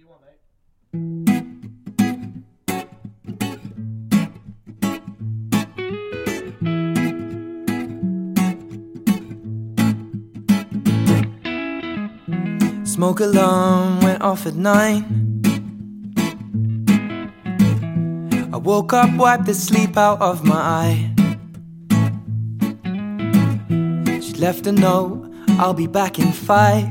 you want, mate. Smoke alarm went off at 9. I woke up, wiped the sleep out of my eye. She left a note, I'll be back in 5.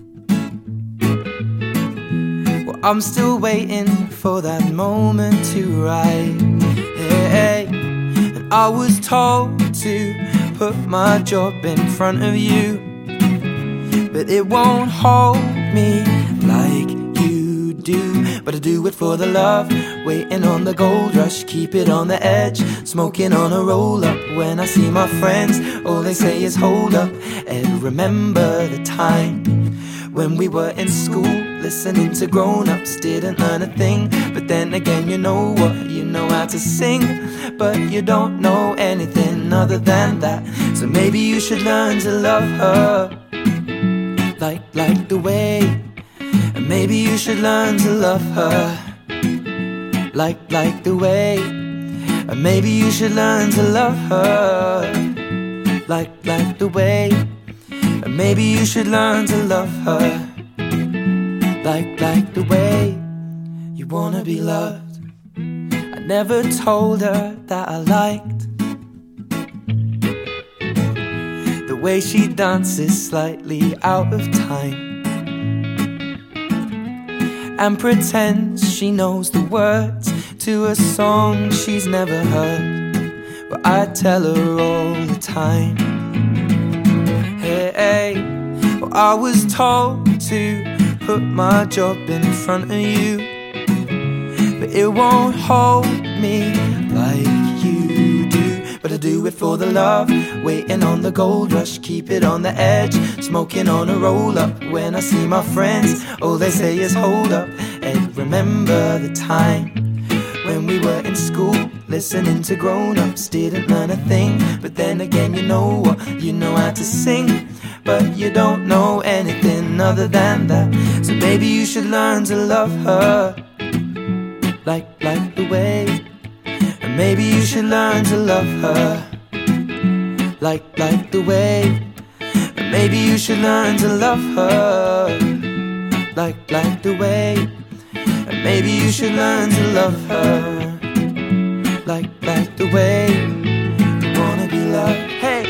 Well, I'm still waiting for that moment to arrive. Hey, and I was told to put my job in front of you, but it won't hold me like you do. But I do it for the love, waiting on the gold rush, keep it on the edge, smoking on a roll-up. When I see my friends, all they say is hold up. And remember the time when we were in school, listening to grown-ups, didn't learn a thing. But then again, you know what, you know how to sing, but you don't know anything other than that. So maybe you should learn to love her like the way. And maybe you should learn to love her like the way. And maybe you should learn to love her like the way. And maybe you should learn to love her like the way you wanna be loved. I never told her that I liked the way she dances slightly out of time and pretends she knows the words to a song she's never heard, but I tell her all the time. Hey, well, I was told to put my job in front of you, but it won't hold me like you do. But I do it for the love, waiting on the gold rush, keep it on the edge, smoking on a roll-up. When I see my friends, all they say is hold up. And remember the time when we were in school, listening to grown-ups, didn't learn a thing. But then again, you know what, you know how to sing, but you don't know anything other than that. So maybe you should learn to love her like the way. And maybe you should learn to love her like the way. And maybe you should learn to love her like the way. And maybe you should learn to love her like the way you wanna be loved. Hey.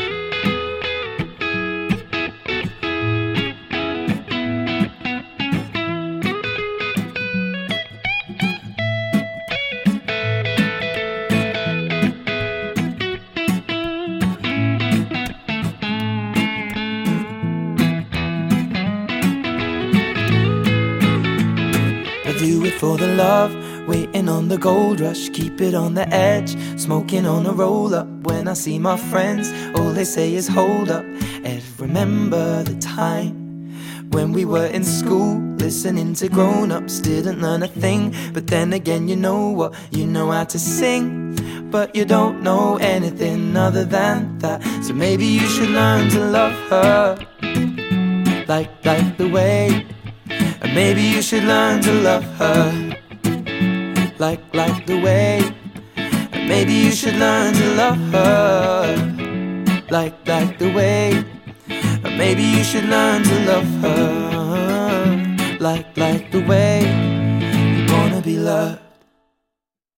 Do it for the love, waiting on the gold rush, keep it on the edge, smoking on a roll-up. When I see my friends, all they say is hold up. And remember the time when we were in school, listening to grown-ups, didn't learn a thing. But then again, you know what, you know how to sing, but you don't know anything other than that. So maybe you should learn to love her like the way. And maybe you should learn to love her like the way. And maybe you should learn to love her like the way. And maybe you should learn to love her like the way you wanna be loved.